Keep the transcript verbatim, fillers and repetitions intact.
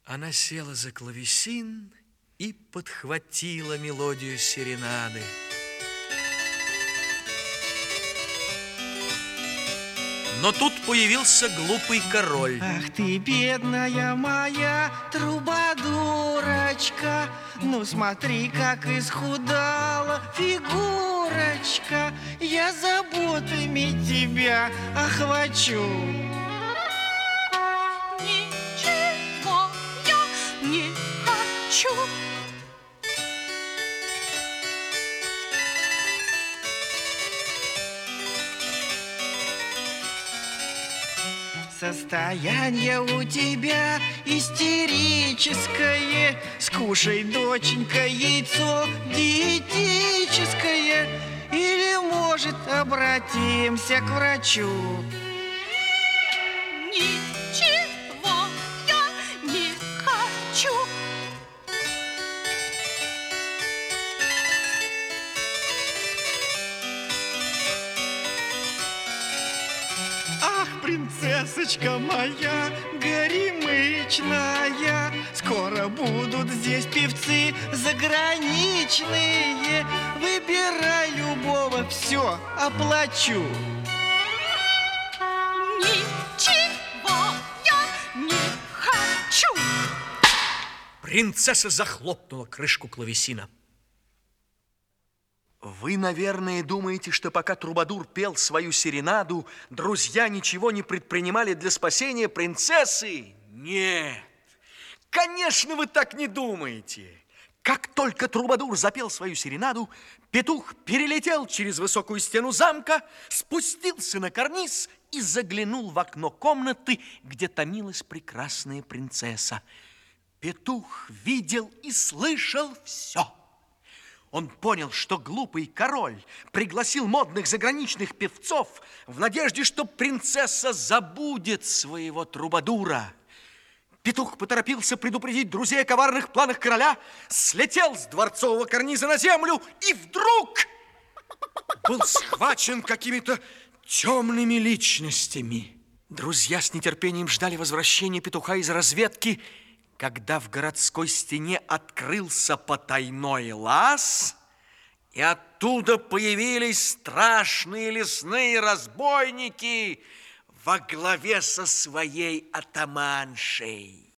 Она села за клавесин и подхватила мелодию серенады. Но тут появился глупый король. Ах ты, бедная моя трубадурочка, ну смотри, как исхудала фигурочка. Я заботами тебя охвачу. Ничего я не хочу. Состояние у тебя истерическое. Скушай, доченька, яйцо диетическое. Или, может, обратимся к врачу. Ничего я не хочу. Ах, принцессочка моя горемычная, скоро будут здесь певцы заграничные. Выбирай любого, все оплачу. Ничего я не хочу. Принцесса захлопнула крышку клавесина. Вы, наверное, думаете, что пока Трубадур пел свою серенаду, друзья ничего не предпринимали для спасения принцессы? Нет, конечно, вы так не думаете. Как только Трубадур запел свою серенаду, петух перелетел через высокую стену замка, спустился на карниз и заглянул в окно комнаты, где томилась прекрасная принцесса. Петух видел и слышал все. Он понял, что глупый король пригласил модных заграничных певцов в надежде, что принцесса забудет своего Трубадура. Петух поторопился предупредить друзей о коварных планах короля, слетел с дворцового карниза на землю и вдруг был схвачен какими-то темными личностями. Друзья с нетерпением ждали возвращения петуха из разведки, когда в городской стене открылся потайной лаз, и оттуда появились страшные лесные разбойники во главе со своей атаманшей.